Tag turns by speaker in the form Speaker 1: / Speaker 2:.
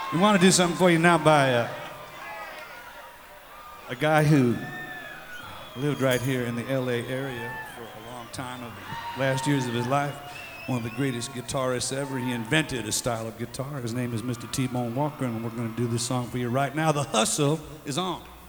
Speaker 1: We want to do something for you now by a guy who lived right here in the LA area for a long time of the last years of his life. One of the greatest guitarists ever. He invented a style of guitar. His name is Mr. T-Bone Walker, and we're going to do this song for you right now. The hustle is on.